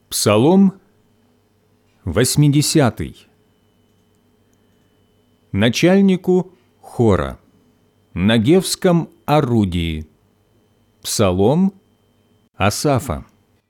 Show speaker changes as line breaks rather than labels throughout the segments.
Псалом 80. Начальнику хора на гевском орудии. Псалом Асафа.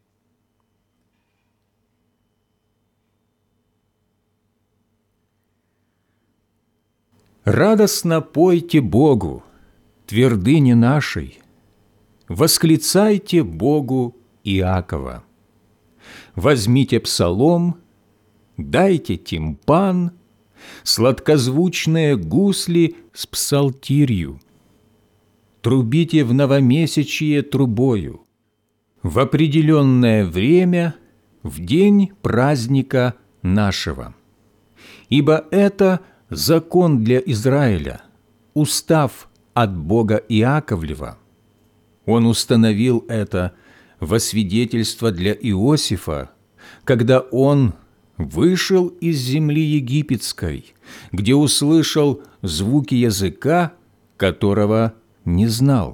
Радостно пойте Богу, твердыне нашей, восклицайте Богу Иакова. Возьмите псалом, дайте тимпан, сладкозвучные гусли с псалтирью. Трубите в новомесячье трубою, в определенное время, в день праздника нашего. Ибо это закон для Израиля, устав от Бога Иаковлева. Он установил это во свидетельство для Иосифа, когда он вышел из земли египетской, где услышал звуки языка, которого не знал.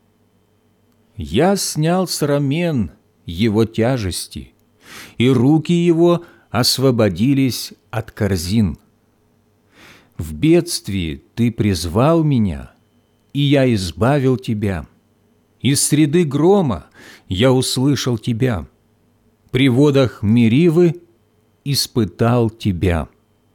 Я снял с рамен его тяжести, и руки его освободились от корзин. В бедствии ты призвал меня, и я избавил тебя. Из среды грома я услышал тебя. При водах Меривы испытал тебя.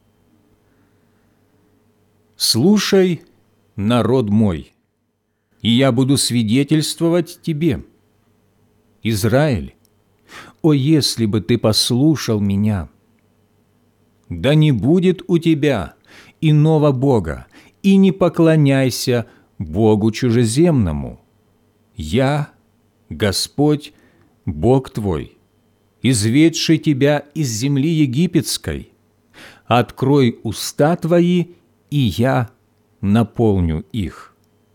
Слушай, народ мой, и я буду свидетельствовать тебе. Израиль, о, если бы ты послушал меня! Да не будет у тебя иного Бога, и не поклоняйся Богу чужеземному. Я, Господь, Бог твой, изведший тебя из земли египетской. Открой уста твои, и я наполню их.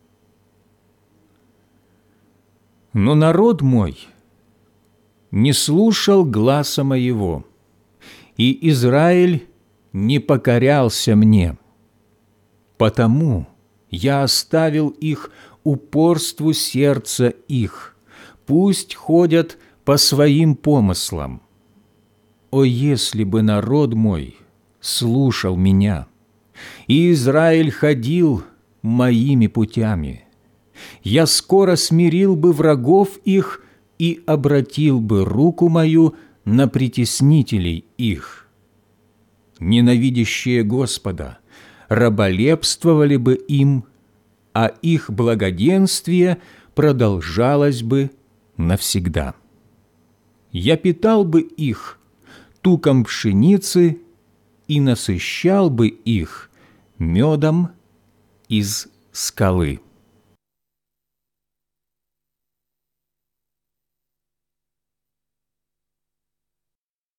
Но народ мой не слушал гласа моего, и Израиль не покорялся мне. Потому я оставил их упорству сердца их, пусть ходят по своим помыслам. О, если бы народ мой слушал меня, и Израиль ходил моими путями, я скоро смирил бы врагов их и обратил бы руку мою на притеснителей их. Ненавидящие Господа раболепствовали бы им, а их благоденствие продолжалось бы навсегда. Я питал бы их туком пшеницы и насыщал бы их медом из скалы.